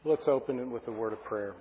Let's open it with a word of prayer.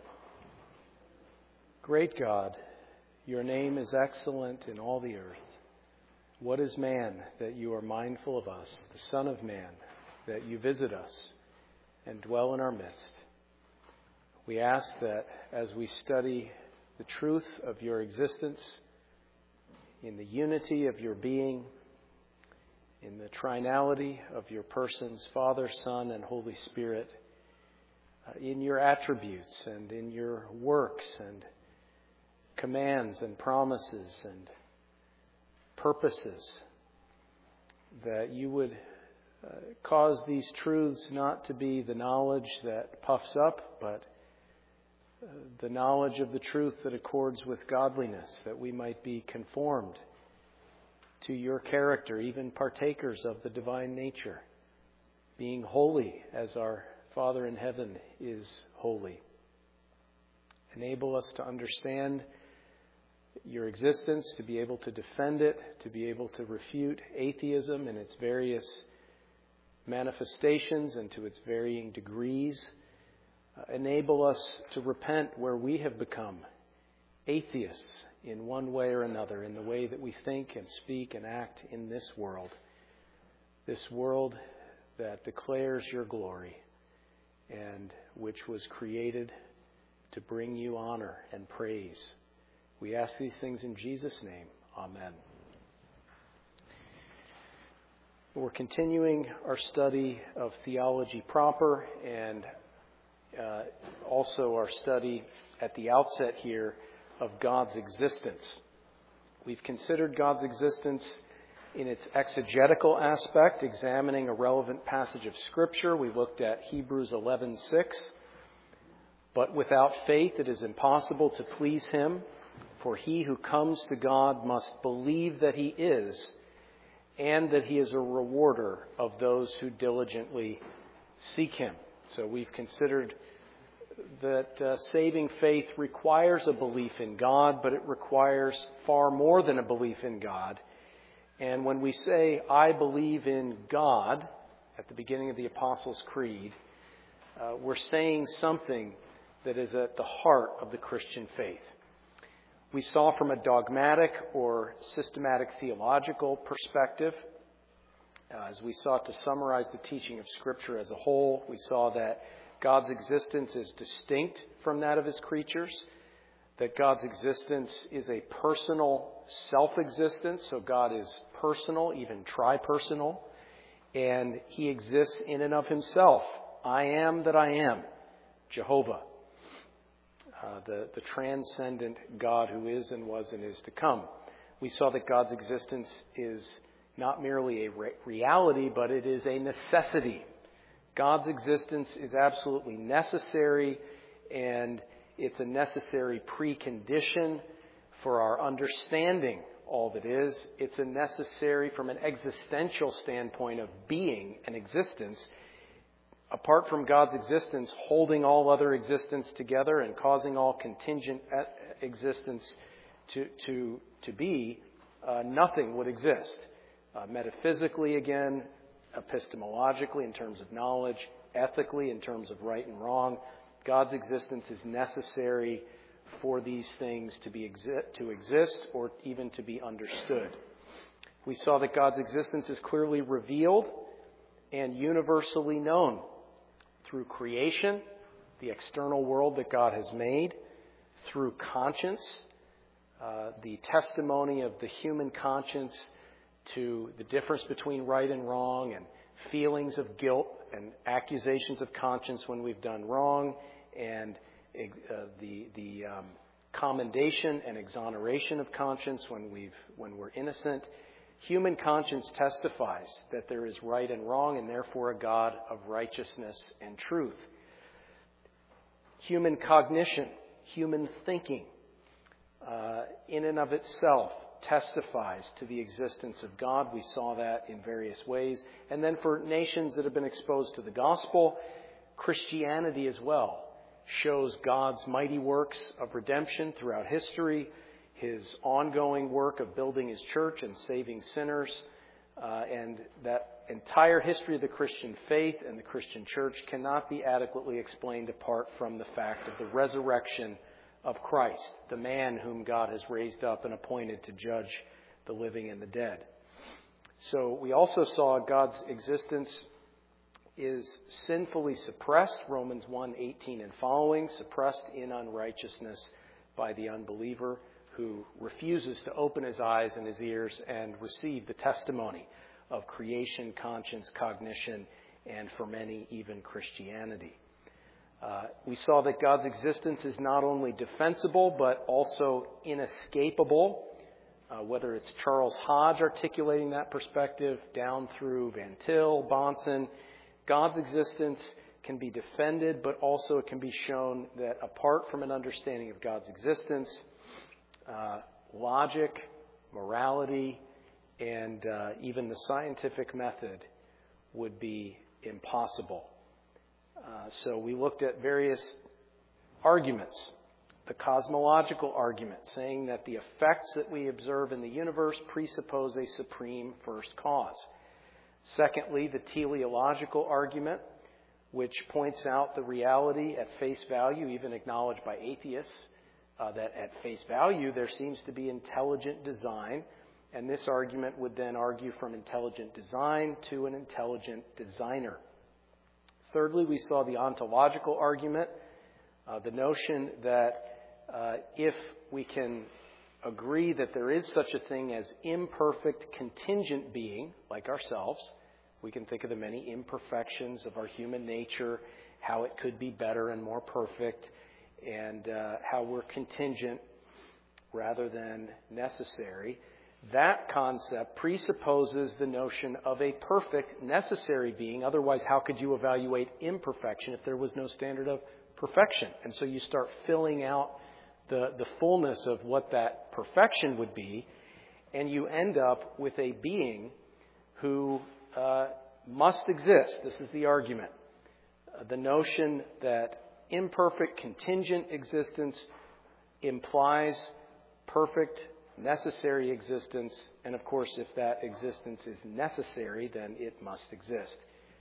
Great God, your name is excellent in all the earth. What is man that you are mindful of us, the Son of Man, that you visit us and dwell in our midst? We ask that as we study the truth of your existence, in the unity of your being, in the trinality of your persons, Father, Son, and Holy Spirit, in your attributes and in your works and commands and promises and purposes, that you would cause these truths not to be the knowledge that puffs up, but the knowledge of the truth that accords with godliness, that we might be conformed to your character, even partakers of the divine nature, being holy as our Father in heaven is holy. Enable us to understand your existence, to be able to defend it, to be able to refute atheism in its various manifestations and to its varying degrees. Enable us to repent where we have become atheists in one way or another, in the way that we think and speak and act in this world that declares your glory and which was created to bring you honor and praise. We ask these things in Jesus' name. Amen. We're continuing our study of theology proper and also our study at the outset here of God's existence. We've considered God's existence in its exegetical aspect, examining a relevant passage of Scripture. We looked at Hebrews 11:6. But without faith it is impossible to please him, for he who comes to God must believe that he is, and that he is a rewarder of those who diligently seek him. So we've considered that saving faith requires a belief in God, but it requires far more than a belief in God. And when we say, I believe in God, at the beginning of the Apostles' Creed, we're saying something that is at the heart of the Christian faith. We saw from a dogmatic or systematic theological perspective, as we sought to summarize the teaching of Scripture as a whole, we saw that God's existence is distinct from that of his creatures, that God's existence is a personal self-existence, so God is personal, even tri-personal, and he exists in and of himself. I am that I am, Jehovah, the transcendent God who is and was and is to come. We saw that God's existence is not merely a reality, but it is a necessity. God's existence is absolutely necessary, and it's a necessary precondition for our understanding all that is. It's a necessary from an existential standpoint of being and existence. Apart from God's existence holding all other existence together and causing all contingent existence to be, nothing would exist. Metaphysically, again, epistemologically in terms of knowledge, ethically in terms of right and wrong, God's existence is necessary for these things to exist or even to be understood. We saw that God's existence is clearly revealed and universally known through creation, the external world that God has made, through conscience, the testimony of the human conscience to the difference between right and wrong, and feelings of guilt and accusations of conscience when we've done wrong, and the commendation and exoneration of conscience when we're innocent. Human conscience testifies that there is right and wrong, and therefore a God of righteousness and truth. Human cognition, human thinking, in and of itself testifies to the existence of God. We saw that in various ways. And then for nations that have been exposed to the gospel, Christianity as well shows God's mighty works of redemption throughout history, his ongoing work of building his church and saving sinners, and that entire history of the Christian faith and the Christian church cannot be adequately explained apart from the fact of the resurrection of Christ, the man whom God has raised up and appointed to judge the living and the dead. So we also saw God's existence is sinfully suppressed, Romans 1:18 and following, suppressed in unrighteousness by the unbeliever who refuses to open his eyes and his ears and receive the testimony of creation, conscience, cognition, and for many, even Christianity. We saw that God's existence is not only defensible, but also inescapable, whether it's Charles Hodge articulating that perspective down through Van Til, Bahnsen. God's existence can be defended, but also it can be shown that apart from an understanding of God's existence, logic, morality, and even the scientific method would be impossible. So we looked at various arguments. The cosmological argument, saying that the effects that we observe in the universe presuppose a supreme first cause. Secondly, the teleological argument, which points out the reality at face value, even acknowledged by atheists, that at face value there seems to be intelligent design, and this argument would then argue from intelligent design to an intelligent designer. Thirdly, we saw the ontological argument, the notion that if we can agree that there is such a thing as imperfect contingent being, like ourselves, we can think of the many imperfections of our human nature, how it could be better and more perfect, and how we're contingent rather than necessary. That concept presupposes the notion of a perfect, necessary being. Otherwise, how could you evaluate imperfection if there was no standard of perfection? And so you start filling out the fullness of what that perfection would be, and you end up with a being who must exist. This is the argument. The notion that imperfect, contingent existence implies perfect, necessary existence, and of course, if that existence is necessary, then it must exist.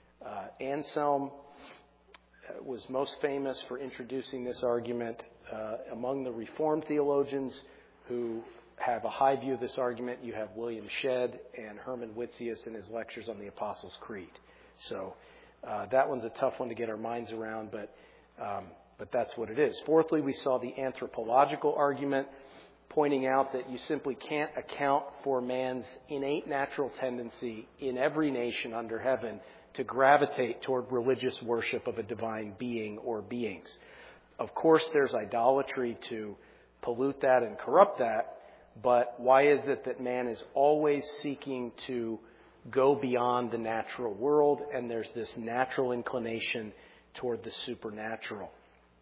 Anselm was most famous for introducing this argument among the Reformed theologians who have a high view of this argument. You have William Shedd and Herman Witsius in his lectures on the Apostles' Creed. So that one's a tough one to get our minds around, but that's what it is. Fourthly, we saw the anthropological argument, pointing out that you simply can't account for man's innate natural tendency in every nation under heaven to gravitate toward religious worship of a divine being or beings. Of course, there's idolatry to pollute that and corrupt that, but why is it that man is always seeking to go beyond the natural world, and there's this natural inclination toward the supernatural?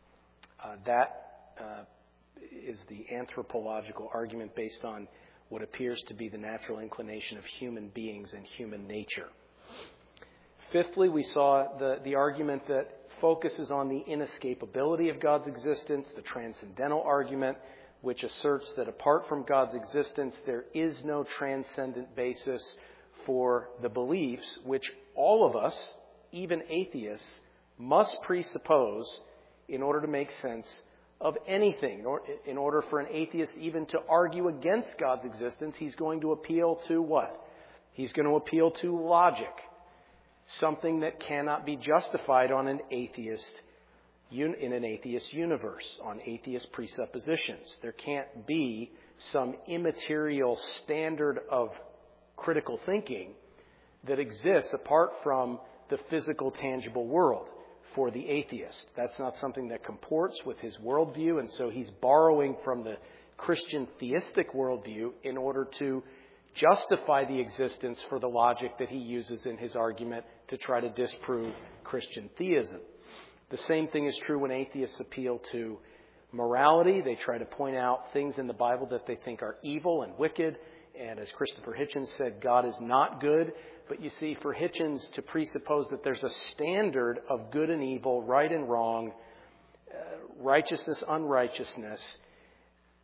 That is the anthropological argument based on what appears to be the natural inclination of human beings and human nature. Fifthly, we saw the argument that focuses on the inescapability of God's existence, the transcendental argument, which asserts that apart from God's existence, there is no transcendent basis for the beliefs which all of us, even atheists, must presuppose in order to make sense of anything. In order for an atheist even to argue against God's existence, he's going to appeal to what? He's going to appeal to logic, something that cannot be justified on an atheist in an atheist universe, on atheist presuppositions. There can't be some immaterial standard of critical thinking that exists apart from the physical, tangible world for the atheist. That's not something that comports with his worldview, and so he's borrowing from the Christian theistic worldview in order to justify the existence for the logic that he uses in his argument to try to disprove Christian theism. The same thing is true when atheists appeal to morality. They try to point out things in the Bible that they think are evil and wicked. And as Christopher Hitchens said, God is not good. But you see, for Hitchens to presuppose that there's a standard of good and evil, right and wrong, righteousness, unrighteousness,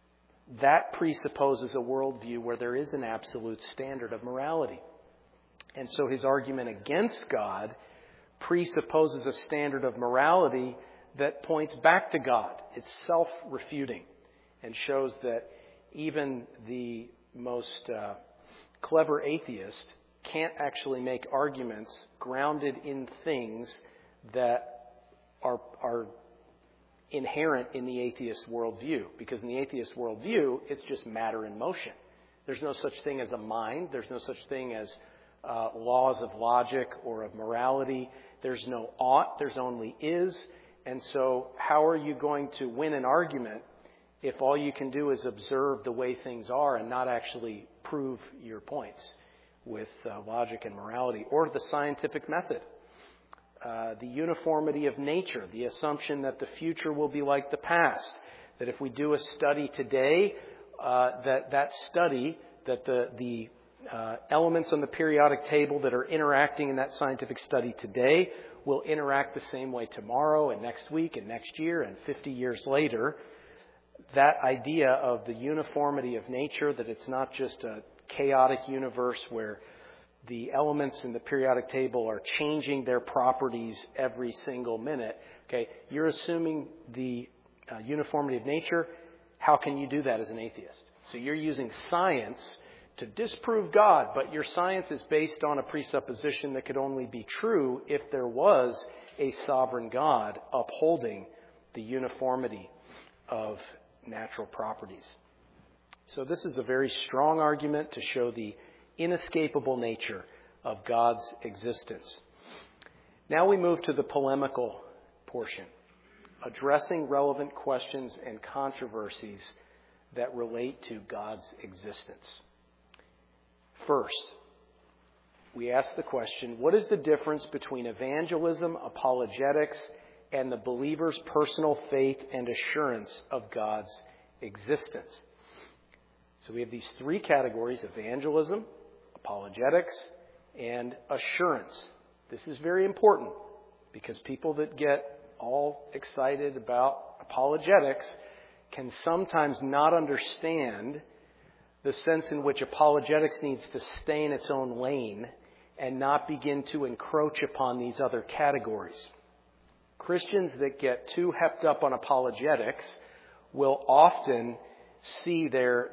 that presupposes a worldview where there is an absolute standard of morality. And so his argument against God presupposes a standard of morality that points back to God. It's self-refuting and shows that even the most clever atheist can't actually make arguments grounded in things that are inherent in the atheist worldview. Because in the atheist worldview, it's just matter in motion. There's no such thing as a mind. There's no such thing as laws of logic or of morality. There's no ought. There's only is. And so how are you going to win an argument if all you can do is observe the way things are and not actually prove your points with logic and morality, or the scientific method? The uniformity of nature, the assumption that the future will be like the past, that if we do a study today, that the elements on the periodic table that are interacting in that scientific study today will interact the same way tomorrow and next week and next year and 50 years later. That idea of the uniformity of nature, that it's not just a chaotic universe where the elements in the periodic table are changing their properties every single minute. Okay, you're assuming the uniformity of nature. How can you do that as an atheist? So you're using science to disprove God, but your science is based on a presupposition that could only be true if there was a sovereign God upholding the uniformity of natural properties. So this is a very strong argument to show the inescapable nature of God's existence. Now we move to the polemical portion, addressing relevant questions and controversies that relate to God's existence. First, we ask the question, what is the difference between evangelism, apologetics, and the believer's personal faith and assurance of God's existence? So we have these three categories: evangelism, apologetics, and assurance. This is very important because people that get all excited about apologetics can sometimes not understand the sense in which apologetics needs to stay in its own lane and not begin to encroach upon these other categories. Christians that get too hepped up on apologetics will often see their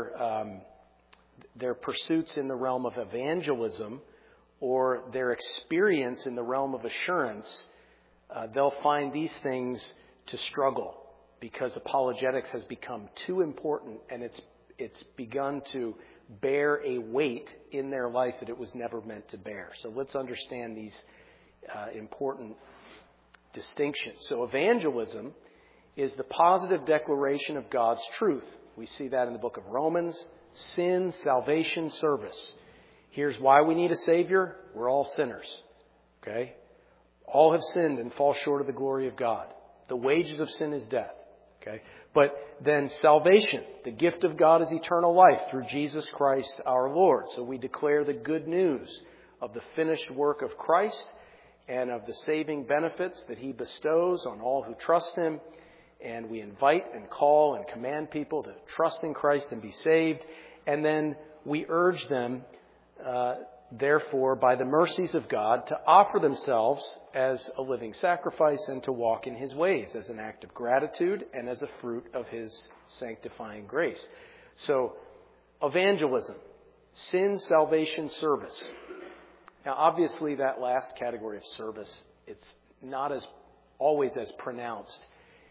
pursuits in the realm of evangelism or their experience in the realm of assurance. They'll find these things to struggle because apologetics has become too important and it's begun to bear a weight in their life that it was never meant to bear. So let's understand these important distinctions. So evangelism is the positive declaration of God's truth. We see that in the book of Romans: sin, salvation, service. Here's why we need a Savior. We're all sinners. Okay? All have sinned and fall short of the glory of God. The wages of sin is death. Okay? But then salvation, the gift of God is eternal life through Jesus Christ our Lord. So we declare the good news of the finished work of Christ and of the saving benefits that He bestows on all who trust Him. And we invite and call and command people to trust in Christ and be saved. And then we urge them, therefore, by the mercies of God, to offer themselves as a living sacrifice and to walk in His ways as an act of gratitude and as a fruit of His sanctifying grace. So, evangelism, sin, salvation, service. Now, obviously, that last category of service, it's not always as pronounced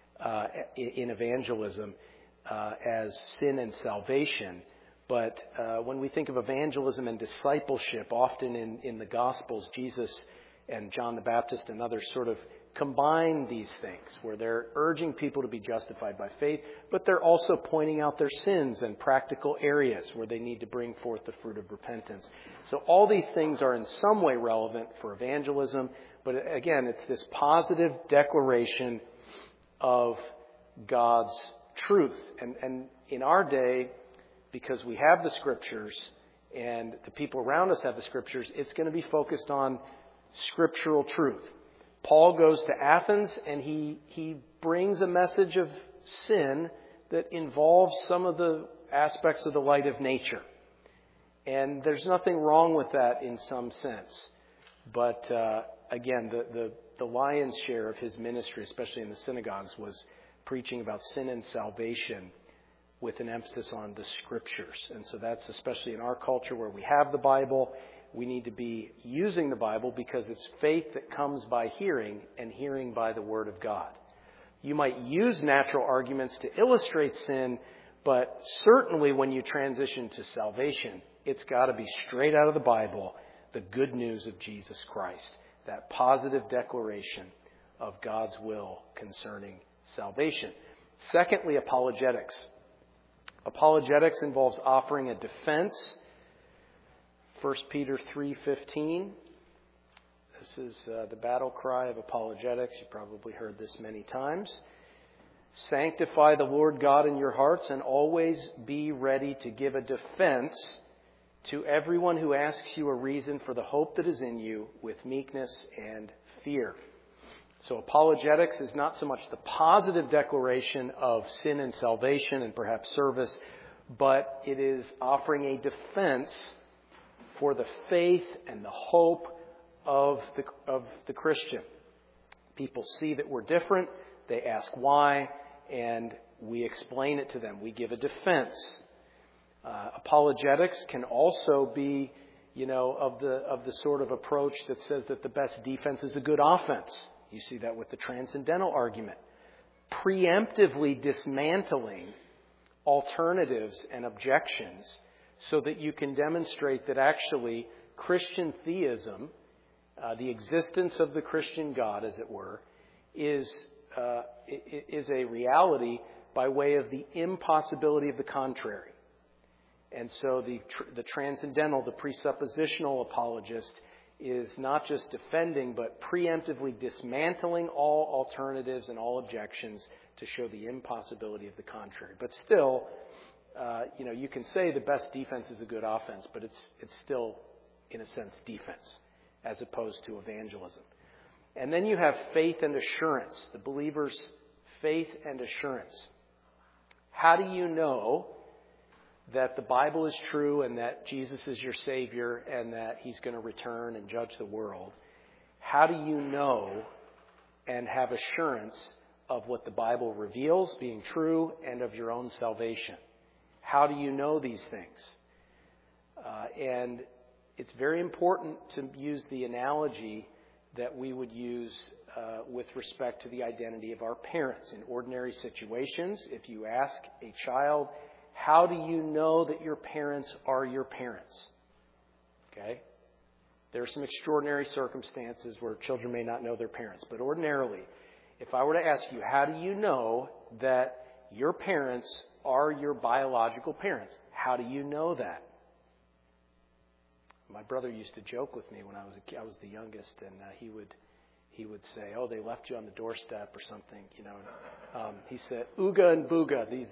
in evangelism as sin and salvation. But when we think of evangelism and discipleship, often in the Gospels, Jesus and John the Baptist and others sort of combine these things, where they're urging people to be justified by faith, but they're also pointing out their sins and practical areas where they need to bring forth the fruit of repentance. So all these things are in some way relevant for evangelism, but again, it's this positive declaration of God's truth. And in our day, because we have the Scriptures and the people around us have the Scriptures, it's going to be focused on scriptural truth. Paul goes to Athens and he brings a message of sin that involves some of the aspects of the light of nature. And there's nothing wrong with that in some sense. But again, the lion's share of his ministry, especially in the synagogues, was preaching about sin and salvation with an emphasis on the Scriptures. And so that's especially in our culture where we have the Bible. We need to be using the Bible because it's faith that comes by hearing and hearing by the Word of God. You might use natural arguments to illustrate sin, but certainly when you transition to salvation, it's got to be straight out of the Bible, the good news of Jesus Christ, that positive declaration of God's will concerning salvation. Secondly, apologetics. Apologetics involves offering a defense. 1 Peter 3:15. This is the battle cry of apologetics. You've probably heard this many times. Sanctify the Lord God in your hearts and always be ready to give a defense to everyone who asks you a reason for the hope that is in you with meekness and fear. So apologetics is not so much the positive declaration of sin and salvation and perhaps service, but it is offering a defense for the faith and the hope of the Christian. People see that we're different, they ask why, and we explain it to them. We give a defense. Apologetics can also be, of the sort of approach that says that the best defense is a good offense. You see that with the transcendental argument. Preemptively dismantling alternatives and objections so that you can demonstrate that actually Christian theism, the existence of the Christian God, as it were, is a reality by way of the impossibility of the contrary. And so the transcendental, the presuppositional apologist is not just defending, but preemptively dismantling all alternatives and all objections to show the impossibility of the contrary. But still, you can say the best defense is a good offense, but it's still, in a sense, defense as opposed to evangelism. And then you have faith and assurance, the believer's faith and assurance. How do you know that the Bible is true and that Jesus is your Savior and that He's going to return and judge the world? How do you know and have assurance of what the Bible reveals being true and of your own salvation? How do you know these things? And it's very important to use the analogy that we would use with respect to the identity of our parents. In ordinary situations, if you ask a child, how do you know that your parents are your parents? Okay? There are some extraordinary circumstances where children may not know their parents. But ordinarily, if I were to ask you, how do you know that your parents are your biological parents? How do you know that? My brother used to joke with me when I was a kid. I was the youngest, and he would say, "Oh, they left you on the doorstep or something." He said, "Ooga and booga." These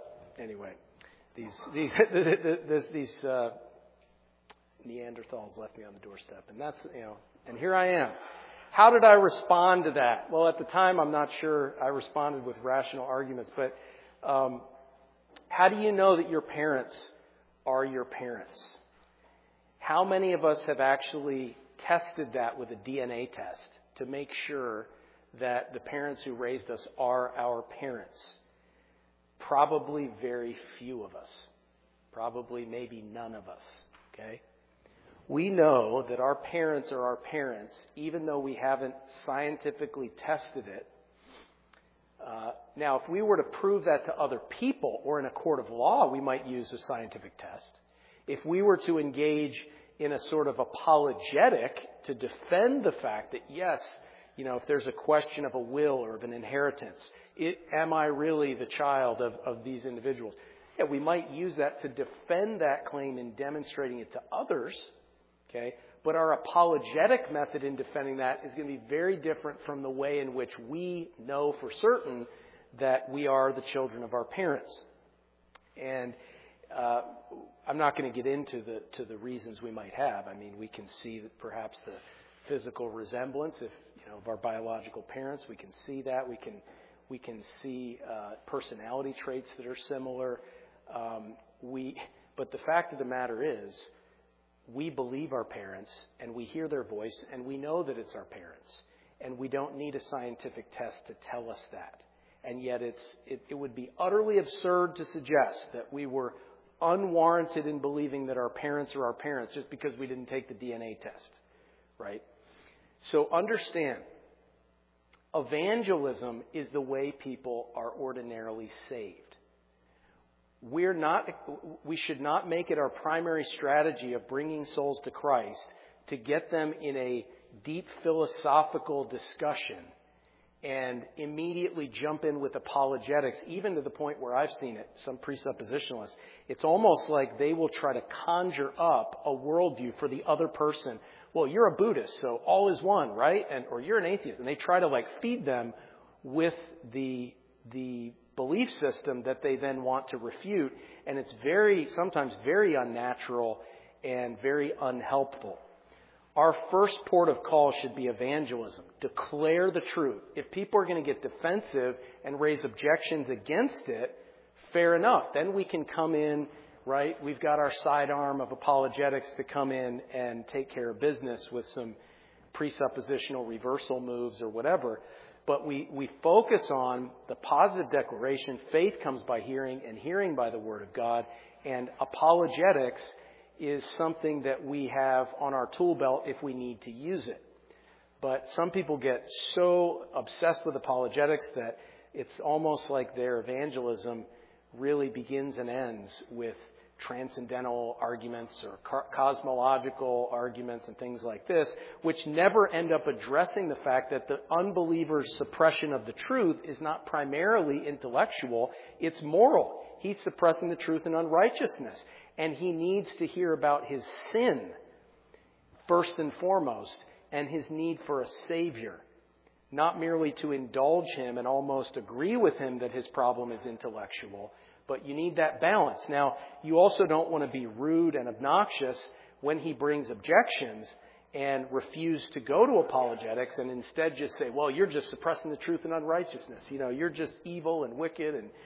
Neanderthals left me on the doorstep, and that's and here I am. How did I respond to that? Well, at the time, I'm not sure I responded with rational arguments, but how do you know that your parents are your parents? How many of us have actually tested that with a DNA test to make sure that the parents who raised us are our parents? Probably very few of us. Probably maybe none of us. Okay? We know that our parents are our parents, even though we haven't scientifically tested it. Now, if we were to prove that to other people or in a court of law, we might use a scientific test. If we were to engage in a sort of apologetic to defend the fact that, yes, if there's a question of a will or of an inheritance, am I really the child of these individuals? Yeah, we might use that to defend that claim in demonstrating it to others. Okay? But our apologetic method in defending that is going to be very different from the way in which we know for certain that we are the children of our parents. And I'm not going to get into the reasons we might have. I mean, we can see that perhaps the physical resemblance of our biological parents. We can see that. We can see personality traits that are similar. But the fact of the matter is, we believe our parents, and we hear their voice, and we know that it's our parents. And we don't need a scientific test to tell us that. And yet it would be utterly absurd to suggest that we were unwarranted in believing that our parents are our parents just because we didn't take the DNA test, right? So understand, evangelism is the way people are ordinarily saved. We should not make it our primary strategy of bringing souls to Christ to get them in a deep philosophical discussion and immediately jump in with apologetics, even to the point where I've seen it, some presuppositionalists. It's almost like they will try to conjure up a worldview for the other person. Well, you're a Buddhist, so all is one, right? Or you're an atheist. And they try to feed them with the belief system that they then want to refute. And it's sometimes very unnatural and very unhelpful. Our first port of call should be evangelism. Declare the truth. If people are going to get defensive and raise objections against it, fair enough. Then we can come in, right? We've got our sidearm of apologetics to come in and take care of business with some presuppositional reversal moves or whatever. But we focus on the positive declaration. Faith comes by hearing, and hearing by the Word of God. And apologetics is something that we have on our tool belt if we need to use it. But some people get so obsessed with apologetics that it's almost like their evangelism really begins and ends with transcendental arguments or cosmological arguments and things like this, which never end up addressing the fact that the unbeliever's suppression of the truth is not primarily intellectual, it's moral. He's suppressing the truth in unrighteousness. And he needs to hear about his sin, first and foremost, and his need for a Savior. Not merely to indulge him and almost agree with him that his problem is intellectual, but you need that balance. Now, you also don't want to be rude and obnoxious when he brings objections and refuse to go to apologetics and instead just say, well, you're just suppressing the truth in unrighteousness. You're just evil and wicked, and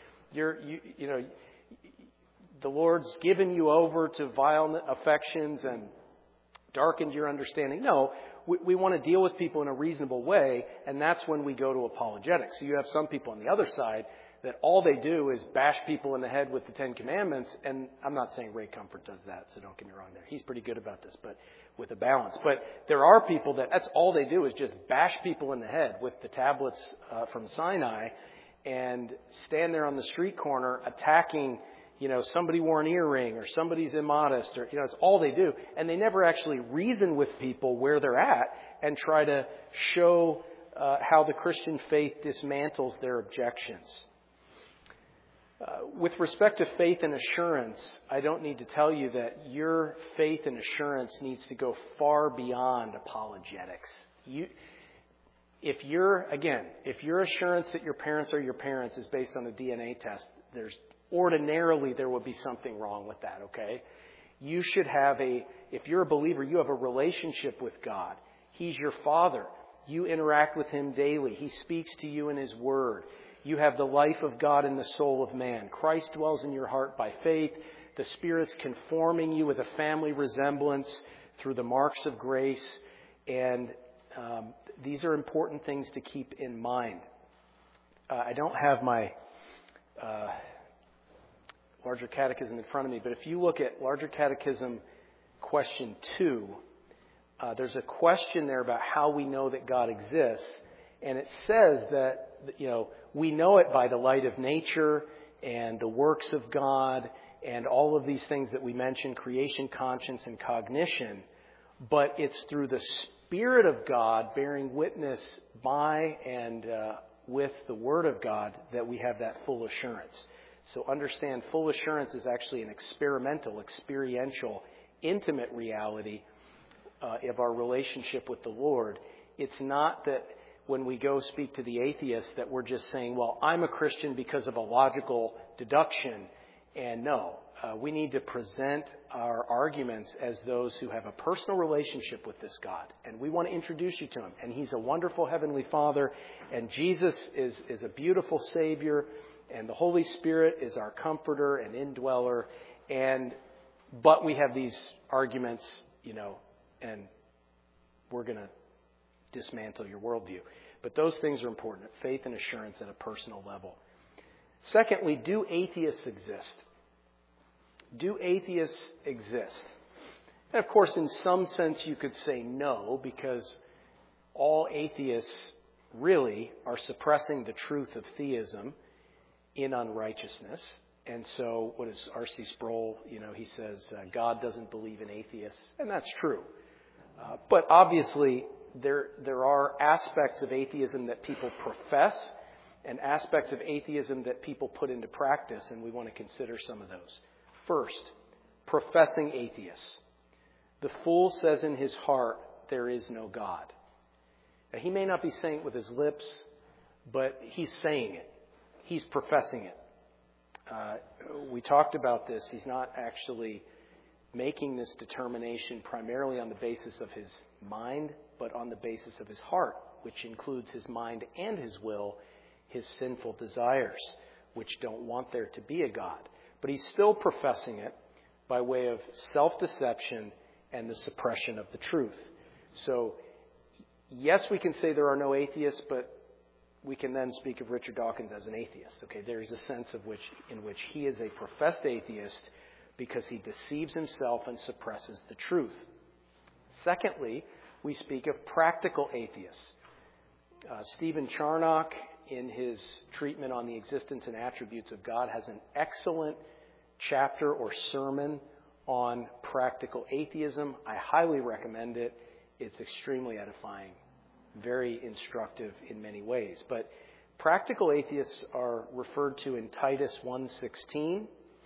the Lord's given you over to violent affections and darkened your understanding. No, we want to deal with people in a reasonable way, and that's when we go to apologetics. So you have some people on the other side that all they do is bash people in the head with the Ten Commandments, and I'm not saying Ray Comfort does that, so don't get me wrong there. He's pretty good about this, but with a balance. But there are people that's all they do is just bash people in the head with the tablets from Sinai and stand there on the street corner attacking somebody wore an earring or somebody's immodest or, it's all they do. And they never actually reason with people where they're at and try to show how the Christian faith dismantles their objections. With respect to faith and assurance, I don't need to tell you that your faith and assurance needs to go far beyond apologetics. If your assurance that your parents are your parents is based on a DNA test, ordinarily there would be something wrong with that, okay? You should have if you're a believer, you have a relationship with God. He's your Father. You interact with Him daily. He speaks to you in His Word. You have the life of God in the soul of man. Christ dwells in your heart by faith. The Spirit's conforming you with a family resemblance through the marks of grace. And these are important things to keep in mind. I don't have my Larger Catechism in front of me, but if you look at Larger Catechism question 2, there's a question there about how we know that God exists. And it says that, we know it by the light of nature and the works of God and all of these things that we mentioned, creation, conscience, and cognition. But it's through the Spirit of God bearing witness by and with the Word of God that we have that full assurance. So understand, full assurance is actually an experiential, intimate reality of our relationship with the Lord. It's not that when we go speak to the atheist that we're just saying, well, I'm a Christian because of a logical deduction. And no, we need to present our arguments as those who have a personal relationship with this God. And we want to introduce you to Him. And He's a wonderful Heavenly Father. And Jesus is a beautiful Savior. And the Holy Spirit is our comforter and indweller. But we have these arguments and we're going to dismantle your worldview. But those things are important, faith and assurance at a personal level. Secondly, do atheists exist? Do atheists exist? And of course, in some sense, you could say no, because all atheists really are suppressing the truth of theism in unrighteousness. And so what is R.C. Sproul, he says, God doesn't believe in atheists. And that's true. But obviously, there are aspects of atheism that people profess and aspects of atheism that people put into practice, and we want to consider some of those. First, professing atheists. The fool says in his heart, there is no God. Now, he may not be saying it with his lips, but he's saying it. He's professing it. We talked about this. He's not actually making this determination primarily on the basis of his mind, but on the basis of his heart, which includes his mind and his will, his sinful desires, which don't want there to be a God. But he's still professing it by way of self-deception and the suppression of the truth. So, yes, we can say there are no atheists, but we can then speak of Richard Dawkins as an atheist. Okay, there is a sense in which he is a professed atheist because he deceives himself and suppresses the truth. Secondly, we speak of practical atheists. Stephen Charnock, in his treatment on the existence and attributes of God, has an excellent chapter or sermon on practical atheism. I highly recommend it. It's extremely edifying, very instructive in many ways. But practical atheists are referred to in Titus 1:16.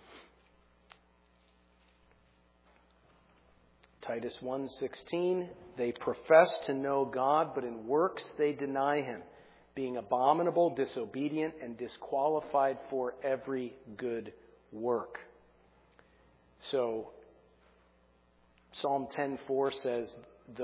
Titus 1:16, they profess to know God, but in works they deny him, being abominable, disobedient, and disqualified for every good work. So, Psalm 10:4 says,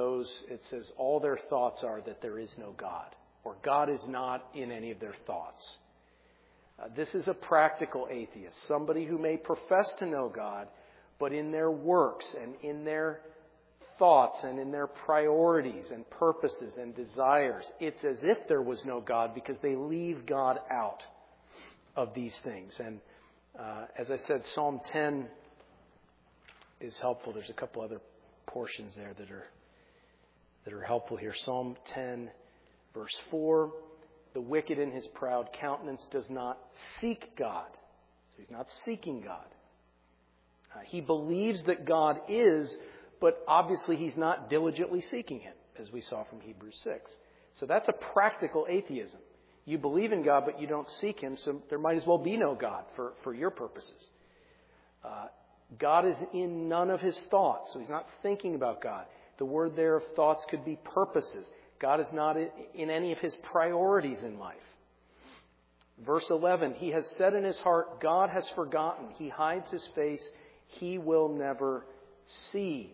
all their thoughts are that there is no God, or God is not in any of their thoughts. This is a practical atheist, somebody who may profess to know God, but in their works and in their thoughts and in their priorities and purposes and desires, it's as if there was no God because they leave God out of these things. And as I said, Psalm 10 is helpful. There's a couple other portions there that are helpful here. Psalm 10, verse 4, the wicked in his proud countenance does not seek God. So he's not seeking God. He believes that God is, but obviously he's not diligently seeking him, as we saw from Hebrews 6. So that's a practical atheism. You believe in God, but you don't seek him, so there might as well be no God for your purposes. God is in none of his thoughts, so he's not thinking about God. The word there of thoughts could be purposes. God is not in any of his priorities in life. Verse 11, he has said in his heart, God has forgotten. He hides his face. He will never see.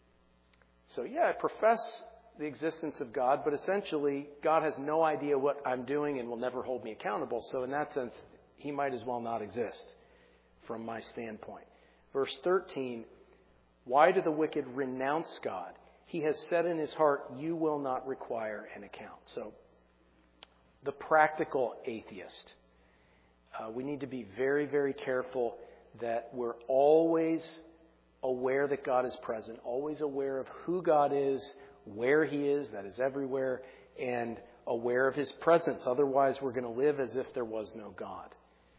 So I profess the existence of God, but essentially God has no idea what I'm doing and will never hold me accountable. So in that sense, he might as well not exist from my standpoint. Verse 13, why do the wicked renounce God? He has said in his heart, you will not require an account. So the practical atheist. We need to be very, very careful that we're always aware that God is present, always aware of who God is, where he is, that is everywhere, and aware of his presence. Otherwise, we're going to live as if there was no God.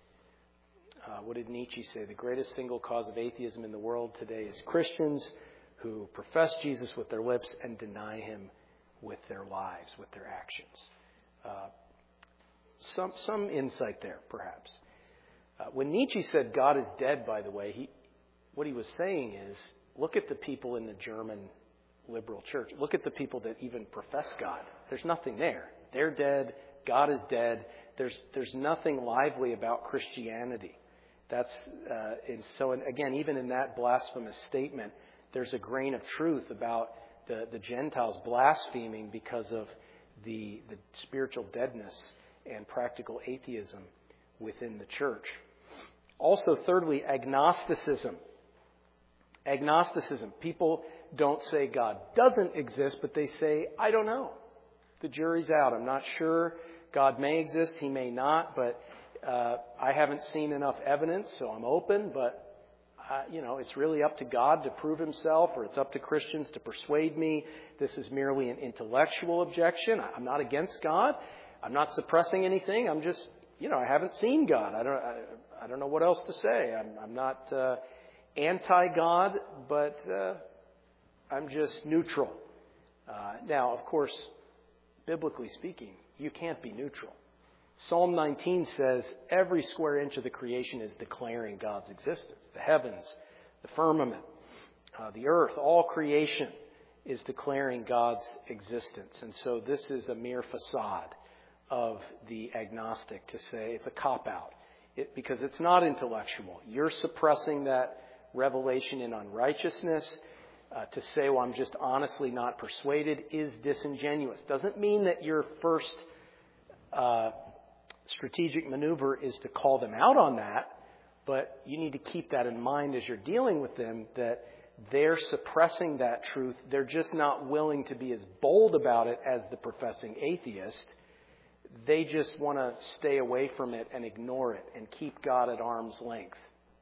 What did Nietzsche say? The greatest single cause of atheism in the world today is Christians who profess Jesus with their lips and deny him with their lives, with their actions. Some insight there, perhaps. When Nietzsche said God is dead, by the way, what he was saying is, look at the people in the German liberal church. Look at the people that even profess God. There's nothing there. They're dead. God is dead. There's nothing lively about Christianity. And again, even in that blasphemous statement, there's a grain of truth about the Gentiles blaspheming because of the spiritual deadness and practical atheism within the church. Also, thirdly, agnosticism. Agnosticism. People don't say God doesn't exist, but they say, I don't know. The jury's out. I'm not sure. God may exist. He may not. But I haven't seen enough evidence, so I'm open. But, it's really up to God to prove himself, or it's up to Christians to persuade me. This is merely an intellectual objection. I'm not against God. I'm not suppressing anything. I'm just, I haven't seen God. I don't know what else to say. I'm not anti-God, but I'm just neutral. Now, of course, biblically speaking, you can't be neutral. Psalm 19 says every square inch of the creation is declaring God's existence. The heavens, the firmament, the earth, all creation is declaring God's existence. And so this is a mere facade of the agnostic to say it's a cop-out. Because it's not intellectual. You're suppressing that revelation in unrighteousness. To say, well, I'm just honestly not persuaded is disingenuous. Doesn't mean that your first strategic maneuver is to call them out on that, but you need to keep that in mind as you're dealing with them, that they're suppressing that truth. They're just not willing to be as bold about it as the professing atheist. They just want to stay away from it and ignore it and keep God at arm's length.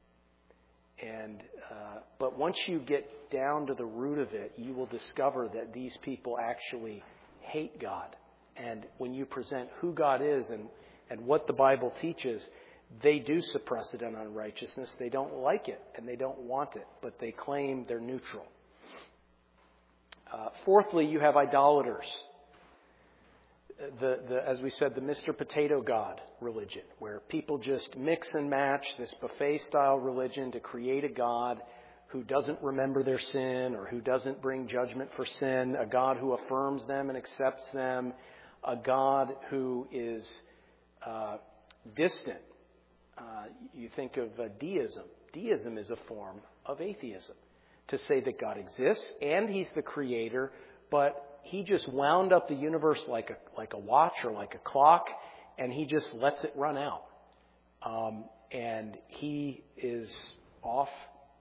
But once you get down to the root of it, you will discover that these people actually hate God. And when you present who God is and what the Bible teaches, they do suppress it in unrighteousness. They don't like it and they don't want it, but they claim they're neutral. Fourthly, you have idolaters. As we said, the Mr. Potato God religion, where people just mix and match this buffet-style religion to create a God who doesn't remember their sin or who doesn't bring judgment for sin, a God who affirms them and accepts them, a God who is distant. You think of deism. Deism is a form of atheism. To say that God exists and he's the creator, but he just wound up the universe like a watch or like a clock, and he just lets it run out. And he is off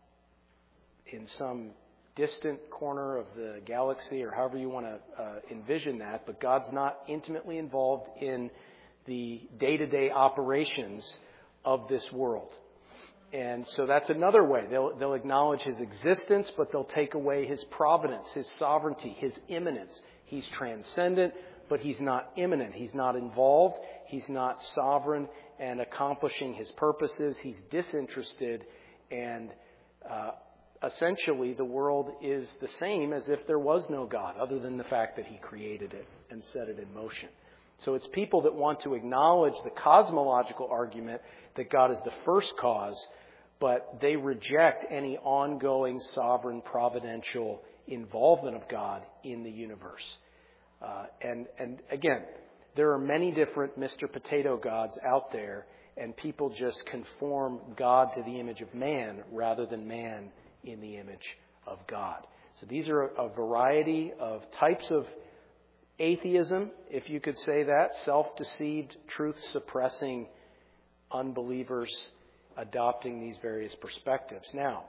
in some distant corner of the galaxy, or however you want to envision that, but God's not intimately involved in the day-to-day operations of this world. And so that's another way. They'll acknowledge his existence, but they'll take away his providence, his sovereignty, his immanence. He's transcendent, but he's not immanent. He's not involved. He's not sovereign and accomplishing his purposes. He's disinterested, and essentially the world is the same as if there was no God, other than the fact that he created it and set it in motion. So it's people that want to acknowledge the cosmological argument that God is the first cause, but they reject any ongoing sovereign providential involvement of God in the universe. And again, there are many different Mr. Potato gods out there, and people just conform God to the image of man rather than man in the image of God. So these are a variety of types of atheism, if you could say that, self-deceived, truth-suppressing unbelievers adopting these various perspectives. Now,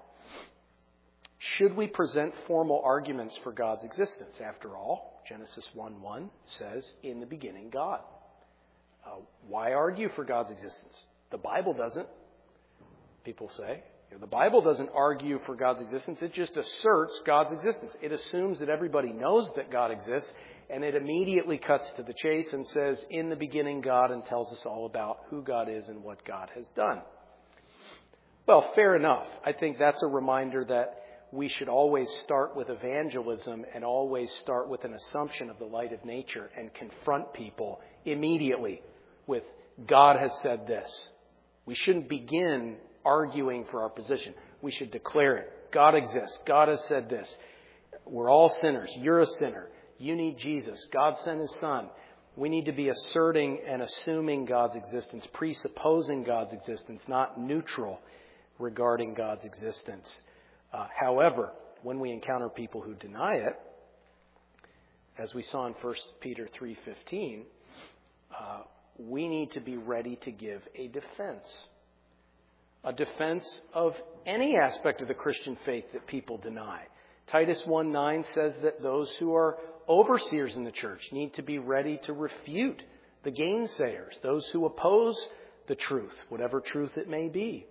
should we present formal arguments for God's existence? After all, Genesis 1:1 says, in the beginning, God. Why argue for God's existence? The Bible doesn't, people say. The Bible doesn't argue for God's existence. It just asserts God's existence. It assumes that everybody knows that God exists, and it immediately cuts to the chase and says, in the beginning, God, and tells us all about who God is and what God has done. Well, fair enough. I think that's a reminder that we should always start with evangelism and always start with an assumption of the light of nature and confront people immediately with, God has said this. We shouldn't begin arguing for our position. We should declare it. God exists. God has said this. We're all sinners. You're a sinner. You need Jesus. God sent his Son. We need to be asserting and assuming God's existence, presupposing God's existence, not neutral regarding God's existence. However, when we encounter people who deny it, as we saw in 1 Peter 3:15, we need to be ready to give a defense of any aspect of the Christian faith that people deny. Titus 1:9 says that those who are overseers in the church need to be ready to refute the gainsayers, those who oppose the truth, whatever truth it may be.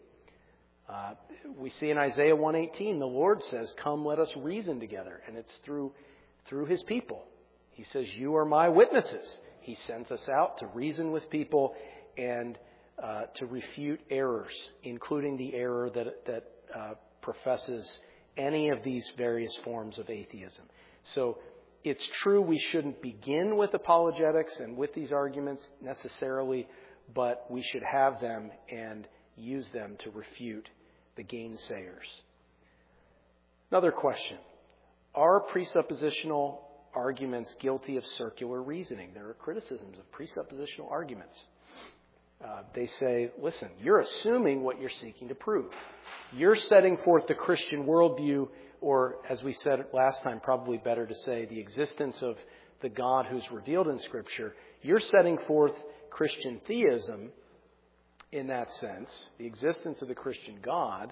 We see in Isaiah 1:18, the Lord says, "Come, let us reason together." And it's through His people. He says, "You are my witnesses." He sends us out to reason with people and to refute errors, including the error that professes any of these various forms of atheism. So it's true we shouldn't begin with apologetics and with these arguments necessarily, but we should have them and use them to refute the gainsayers. Another question. Are presuppositional arguments guilty of circular reasoning? There are criticisms of presuppositional arguments. They say, listen, you're assuming what you're seeking to prove. You're setting forth the Christian worldview, or as we said last time, probably better to say the existence of the God who's revealed in Scripture. You're setting forth Christian theism in that sense, the existence of the Christian God,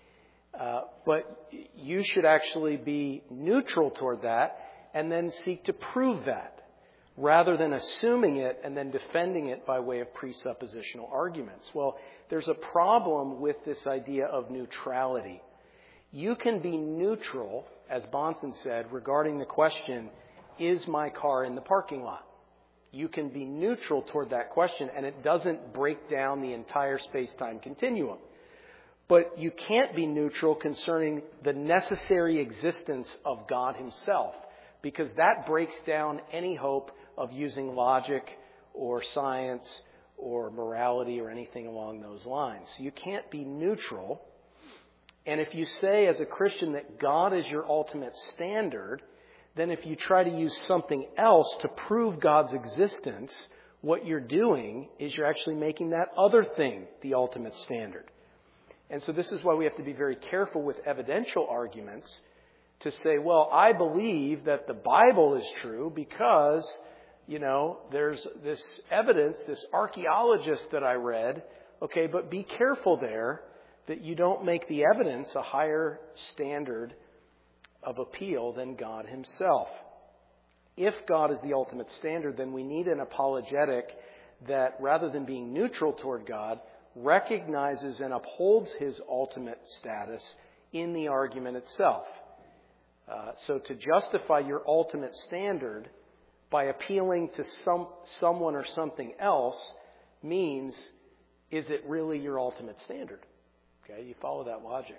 but you should actually be neutral toward that and then seek to prove that, rather than assuming it and then defending it by way of presuppositional arguments. Well, there's a problem with this idea of neutrality. You can be neutral, as Bahnsen said, regarding the question, is my car in the parking lot? You can be neutral toward that question, and it doesn't break down the entire space-time continuum. But you can't be neutral concerning the necessary existence of God Himself, because that breaks down any hope of using logic or science or morality or anything along those lines. So you can't be neutral. And if you say as a Christian that God is your ultimate standard, then if you try to use something else to prove God's existence, what you're doing is you're actually making that other thing the ultimate standard. And so this is why we have to be very careful with evidential arguments to say, well, I believe that the Bible is true because, there's this evidence, this archaeologist that I read. Okay, but be careful there that you don't make the evidence a higher standard of appeal than God Himself. If God is the ultimate standard, then we need an apologetic that, rather than being neutral toward God, recognizes and upholds His ultimate status in the argument itself. So to justify your ultimate standard by appealing to someone or something else means, is it really your ultimate standard? Okay, you follow that logic.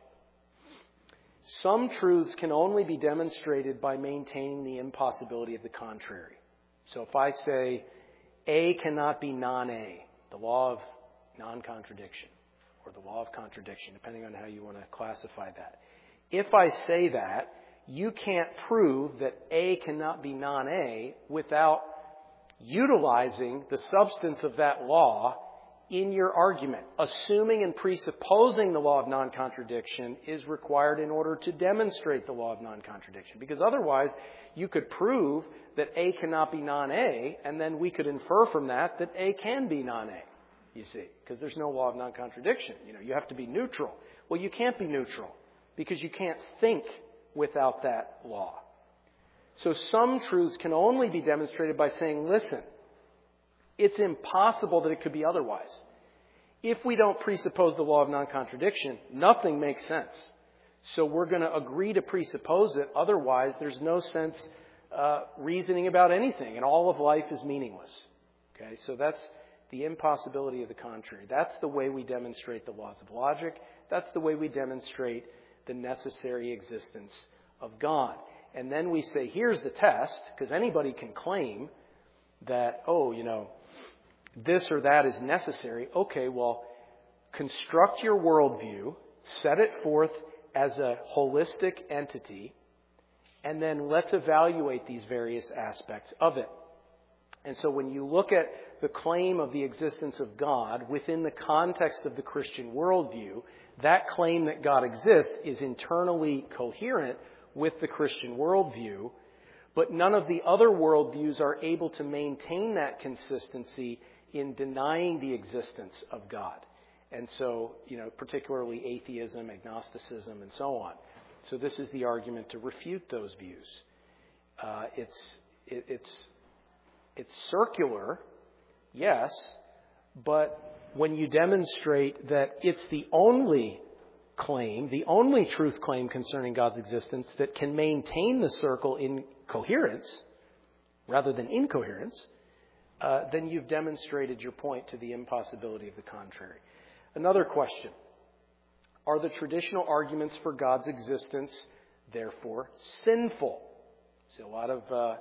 Some truths can only be demonstrated by maintaining the impossibility of the contrary. So if I say A cannot be non-A, the law of non-contradiction, or the law of contradiction, depending on how you want to classify that. If I say that, you can't prove that A cannot be non-A without utilizing the substance of that law in your argument. Assuming and presupposing the law of non-contradiction is required in order to demonstrate the law of non-contradiction. Because otherwise, you could prove that A cannot be non-A, and then we could infer from that that A can be non-A, you see, because there's no law of non-contradiction. You have to be neutral. Well, you can't be neutral because you can't think without that law. So some truths can only be demonstrated by saying, listen, it's impossible that it could be otherwise. If we don't presuppose the law of non-contradiction, nothing makes sense. So we're going to agree to presuppose it. Otherwise, there's no sense reasoning about anything, and all of life is meaningless. Okay, so that's the impossibility of the contrary. That's the way we demonstrate the laws of logic. That's the way we demonstrate the necessary existence of God. And then we say, here's the test, because anybody can claim that, this or that is necessary. Okay, well, construct your worldview, set it forth as a holistic entity, and then let's evaluate these various aspects of it. And so when you look at the claim of the existence of God within the context of the Christian worldview, that claim that God exists is internally coherent with the Christian worldview, but none of the other worldviews are able to maintain that consistency in denying the existence of God. And so, particularly atheism, agnosticism, and so on. So this is the argument to refute those views. It's circular, yes, but when you demonstrate that it's the only claim, the only truth claim concerning God's existence that can maintain the circle in coherence rather than incoherence, then you've demonstrated your point to the impossibility of the contrary. Another question. Are the traditional arguments for God's existence, therefore, sinful? See, a lot of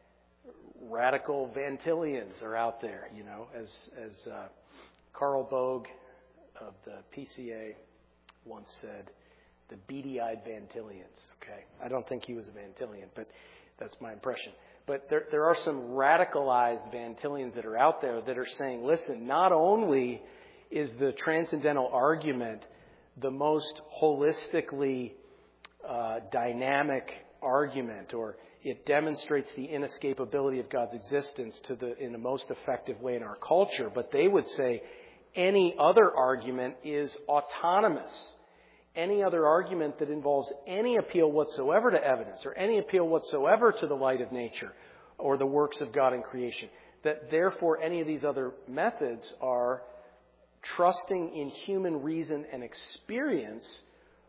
radical Van Tillians are out there, as Carl Bogue of the PCA once said, the beady-eyed Van Tillians. Okay, I don't think he was a Van Tillian, but that's my impression. But there are some radicalized Van Tillians that are out there that are saying, listen, not only is the transcendental argument the most holistically dynamic argument, or it demonstrates the inescapability of God's existence in the most effective way in our culture, but they would say any other argument is autonomous. Any other argument that involves any appeal whatsoever to evidence or any appeal whatsoever to the light of nature or the works of God in creation, that therefore any of these other methods are trusting in human reason and experience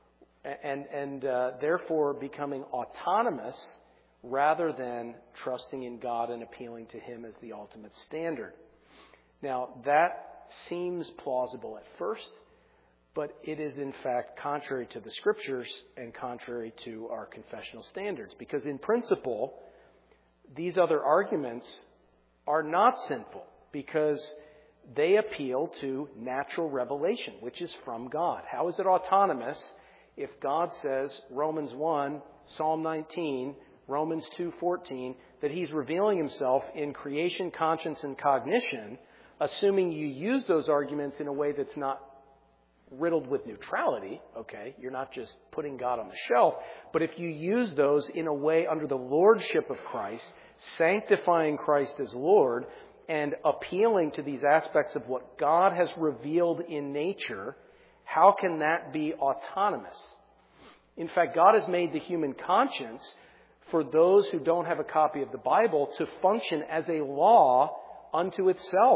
and therefore becoming autonomous rather than trusting in God and appealing to Him as the ultimate standard. Now, that seems plausible at first, but it is in fact contrary to the Scriptures and contrary to our confessional standards. Because in principle, these other arguments are not sinful because they appeal to natural revelation, which is from God. How is it autonomous if God says, Romans 1, Psalm 19, Romans 2:14, that He's revealing Himself in creation, conscience, and cognition, assuming you use those arguments in a way that's not riddled with neutrality, okay? You're not just putting God on the shelf, but if you use those in a way under the lordship of Christ, sanctifying Christ as Lord, and appealing to these aspects of what God has revealed in nature, how can that be autonomous? In fact, God has made the human conscience, for those who don't have a copy of the Bible, to function as a law unto itself.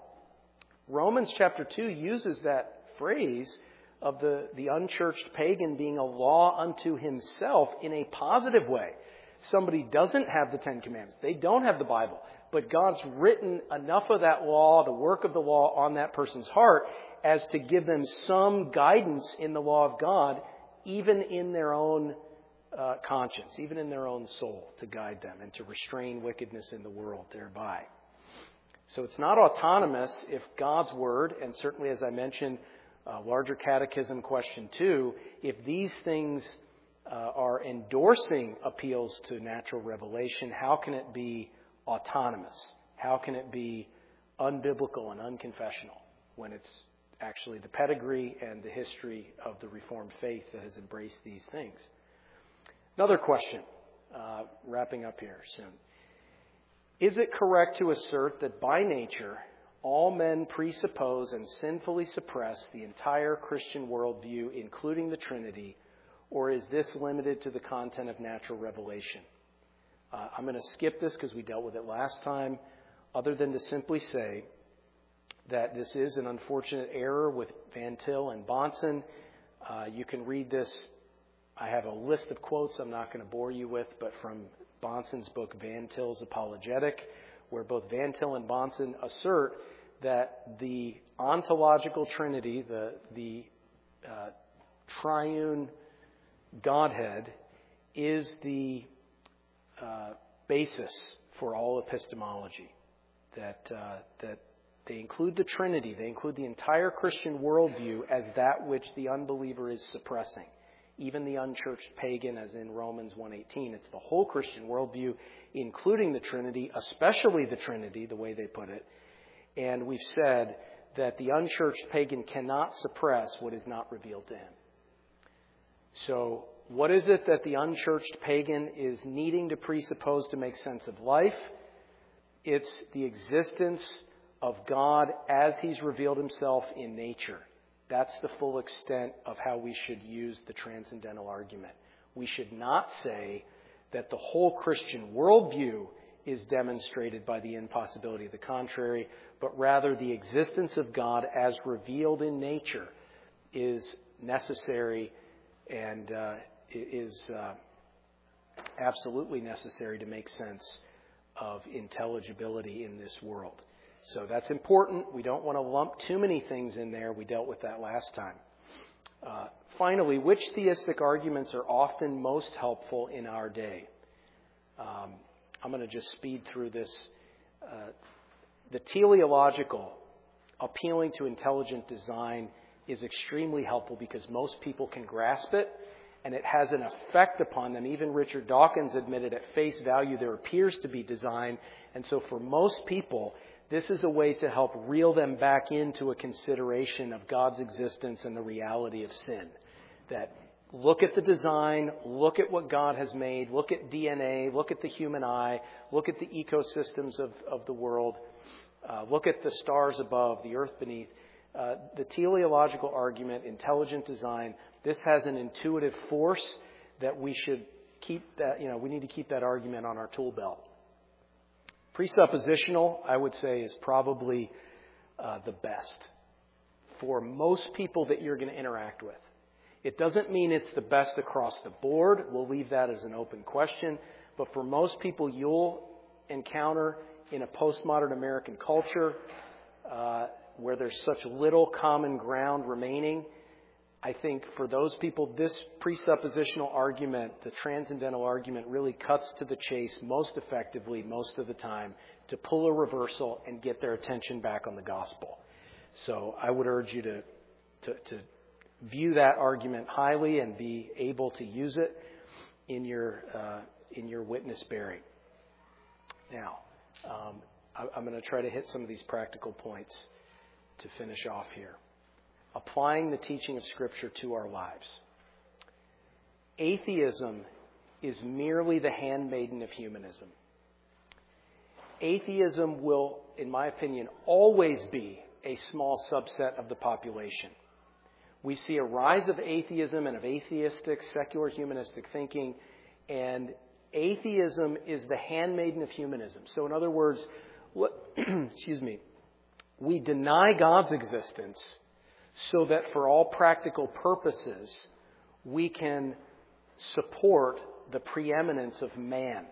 Romans chapter 2 uses that phrase of the unchurched pagan being a law unto himself in a positive way. Somebody doesn't have the Ten Commandments. They don't have the Bible. But God's written enough of that law, the work of the law, on that person's heart as to give them some guidance in the law of God, even in their own conscience, even in their own soul, to guide them and to restrain wickedness in the world thereby. So it's not autonomous if God's Word, and certainly as I mentioned, larger catechism question 2, if these things are endorsing appeals to natural revelation, how can it be autonomous? How can it be unbiblical and unconfessional when it's actually the pedigree and the history of the Reformed faith that has embraced these things? Another question, wrapping up here soon. Is it correct to assert that by nature all men presuppose and sinfully suppress the entire Christian worldview, including the Trinity, or is this limited to the content of natural revelation? I'm going to skip this because we dealt with it last time, other than to simply say that this is an unfortunate error with Van Til and Bahnsen. You can read this. I have a list of quotes I'm not going to bore you with, but from Bahnsen's book, Van Til's Apologetic, where both Van Til and Bahnsen assert that the ontological Trinity, the triune Godhead, is the basis for all epistemology. That they include the Trinity, they include the entire Christian worldview as that which the unbeliever is suppressing. Even the unchurched pagan, as in Romans 1:18. It's the whole Christian worldview, including the Trinity, especially the Trinity, the way they put it. And we've said that the unchurched pagan cannot suppress what is not revealed to him. So what is it that the unchurched pagan is needing to presuppose to make sense of life? It's the existence of God as He's revealed Himself in nature. That's the full extent of how we should use the transcendental argument. We should not say that the whole Christian worldview is demonstrated by the impossibility of the contrary, but rather the existence of God as revealed in nature is necessary and is absolutely necessary to make sense of intelligibility in this world. So that's important. We don't want to lump too many things in there. We dealt with that last time. Finally, which theistic arguments are often most helpful in our day? I'm going to just speed through this. The teleological, appealing to intelligent design, is extremely helpful because most people can grasp it, and it has an effect upon them. Even Richard Dawkins admitted at face value there appears to be design, and so for most people, this is a way to help reel them back into a consideration of God's existence and the reality of sin. That look at the design, look at what God has made, look at DNA, look at the human eye, look at the ecosystems of the world, look at the stars above, the earth beneath. The teleological argument, intelligent design, this has an intuitive force that we should keep that, we need to keep that argument on our tool belt. Presuppositional, I would say, is probably the best for most people that you're going to interact with. It doesn't mean it's the best across the board. We'll leave that as an open question. But for most people you'll encounter in a postmodern American culture where there's such little common ground remaining, I think for those people, this presuppositional argument, the transcendental argument, really cuts to the chase most effectively most of the time to pull a reversal and get their attention back on the gospel. So I would urge you to view that argument highly and be able to use it in your witness bearing. Now, I'm going to try to hit some of these practical points to finish off here. Applying the teaching of Scripture to our lives. Atheism is merely the handmaiden of humanism. Atheism will, in my opinion, always be a small subset of the population. We see a rise of atheism and of atheistic, secular, humanistic thinking, and atheism is the handmaiden of humanism. So in other words, we deny God's existence so that for all practical purposes, we can support the preeminence of man.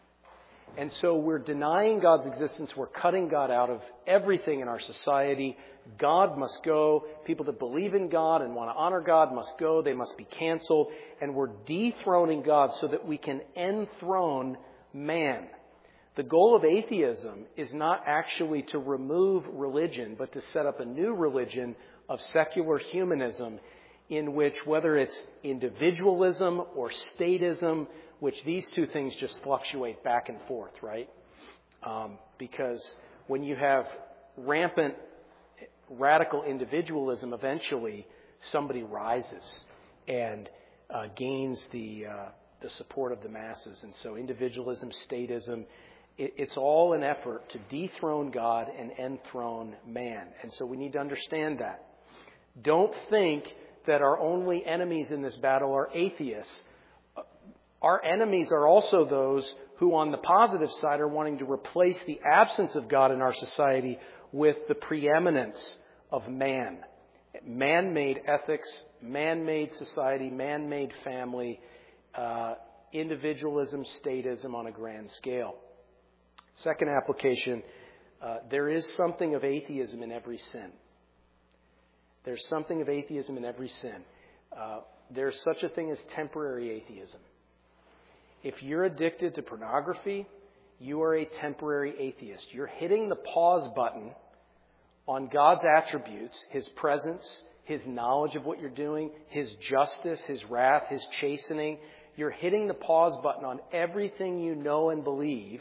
And so we're denying God's existence. We're cutting God out of everything in our society. God must go. People that believe in God and want to honor God must go. They must be canceled. And we're dethroning God so that we can enthrone man. The goal of atheism is not actually to remove religion, but to set up a new religion of secular humanism in which, whether it's individualism or statism, which these two things just fluctuate back and forth, right? Because when you have rampant radical individualism, eventually somebody rises and gains the support of the masses. And so individualism, statism, it's all an effort to dethrone God and enthrone man. And so we need to understand that. Don't think that our only enemies in this battle are atheists. Our enemies are also those who, on the positive side, are wanting to replace the absence of God in our society with the preeminence of man. Man-made ethics, man-made society, man-made family, individualism, statism on a grand scale. Second application, there is something of atheism in every sin. There's something of atheism in every sin. There's such a thing as temporary atheism. If you're addicted to pornography, you are a temporary atheist. You're hitting the pause button on God's attributes, His presence, His knowledge of what you're doing, His justice, His wrath, His chastening. You're hitting the pause button on everything you know and believe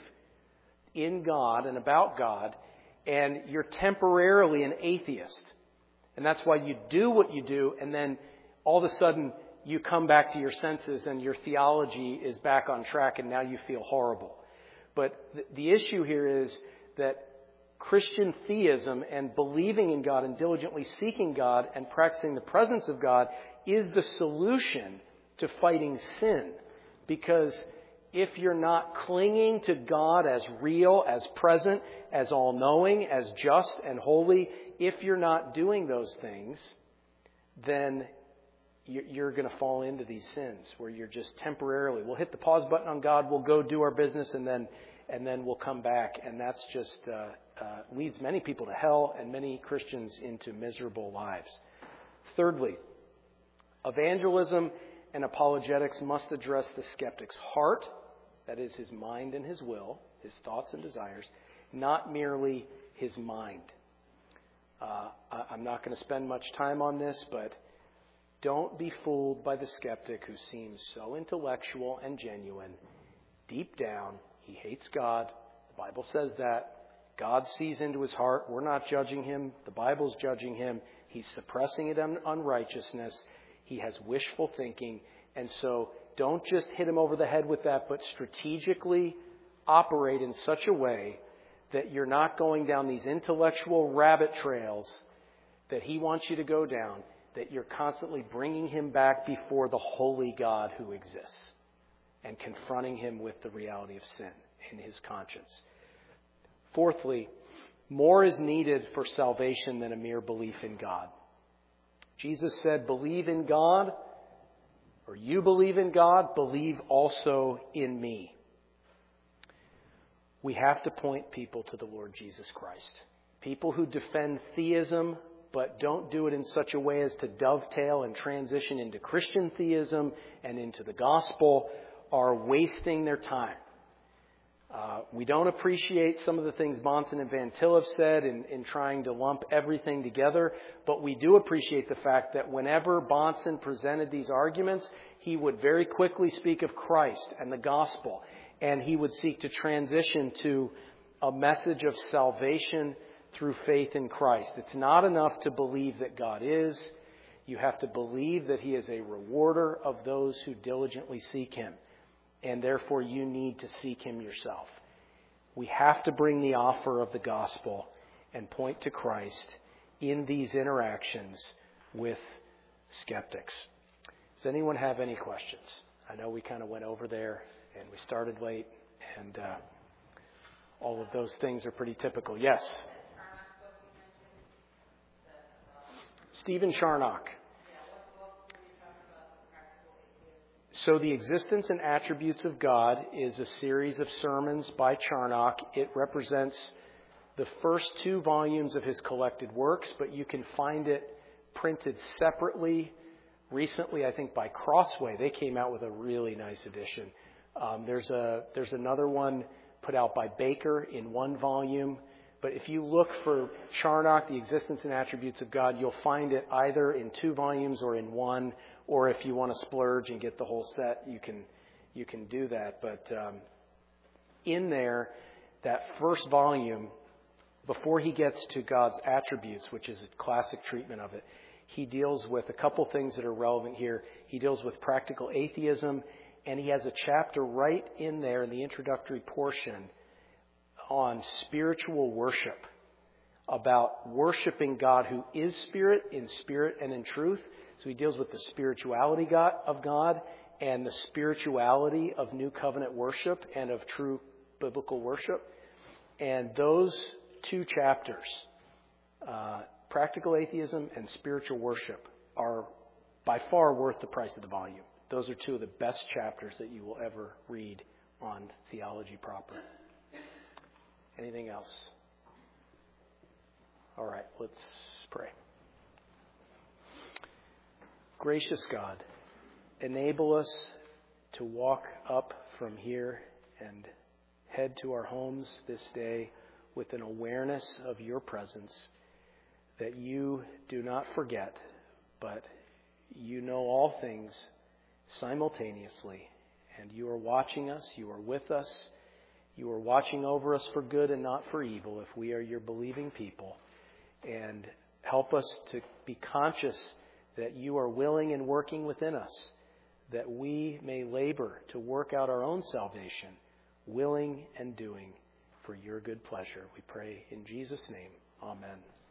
in God and about God, and you're temporarily an atheist. And that's why you do what you do, and then all of a sudden you come back to your senses and your theology is back on track, and now you feel horrible. But the issue here is that Christian theism and believing in God and diligently seeking God and practicing the presence of God is the solution to fighting sin. Because if you're not clinging to God as real, as present, as all-knowing, as just and holy, if you're not doing those things, then you're going to fall into these sins where you're just temporarily, we'll hit the pause button on God, we'll go do our business, and then we'll come back. And that's just leads many people to hell and many Christians into miserable lives. Thirdly, evangelism and apologetics must address the skeptic's heart, that is his mind and his will, his thoughts and desires, not merely his mind. I'm not going to spend much time on this, but don't be fooled by the skeptic who seems so intellectual and genuine. Deep down, he hates God. The Bible says that. God sees into his heart. We're not judging him. The Bible's judging him. He's suppressing it on unrighteousness. He has wishful thinking. And so don't just hit him over the head with that, but strategically operate in such a way that you're not going down these intellectual rabbit trails that he wants you to go down, that you're constantly bringing him back before the holy God who exists and confronting him with the reality of sin in his conscience. Fourthly, more is needed for salvation than a mere belief in God. Jesus said, believe in God, or you believe in God, believe also in me. We have to point people to the Lord Jesus Christ. People who defend theism, but don't do it in such a way as to dovetail and transition into Christian theism and into the gospel, are wasting their time. We don't appreciate some of the things Bahnsen and Van Til have said in trying to lump everything together, but we do appreciate the fact that whenever Bahnsen presented these arguments, he would very quickly speak of Christ and the gospel, and he would seek to transition to a message of salvation through faith in Christ. It's not enough to believe that God is. You have to believe that he is a rewarder of those who diligently seek him. And therefore you need to seek him yourself. We have to bring the offer of the gospel and point to Christ in these interactions with skeptics. Does anyone have any questions? I know we kind of went over there and we started late, and all of those things are pretty typical. Yes? Stephen Charnock. So the existence and attributes of God is a series of sermons by Charnock. It represents the first 2 volumes of his collected works, but you can find it printed separately. Recently, I think by Crossway, they came out with a really nice edition. There's another one put out by Baker in 1 volume. But if you look for Charnock, the existence and attributes of God, you'll find it either in 2 volumes or in 1. Or if you want to splurge and get the whole set, you can do that. But in there, that first volume, before he gets to God's attributes, which is a classic treatment of it, he deals with a couple things that are relevant here. He deals with practical atheism, and he has a chapter right in there in the introductory portion on spiritual worship, about worshiping God who is spirit and in truth. So he deals with the spirituality of God and the spirituality of New Covenant worship and of true biblical worship. And those 2 chapters, practical atheism and spiritual worship, are by far worth the price of the volume. Those are 2 of the best chapters that you will ever read on theology proper. Anything else? All right, let's pray. Gracious God, enable us to walk up from here and head to our homes this day with an awareness of your presence, that you do not forget, but you know all things simultaneously, and you are watching us, you are with us, you are watching over us for good and not for evil if we are your believing people. And help us to be conscious that you are willing and working within us, that we may labor to work out our own salvation, willing and doing for your good pleasure. We pray in Jesus' name. Amen.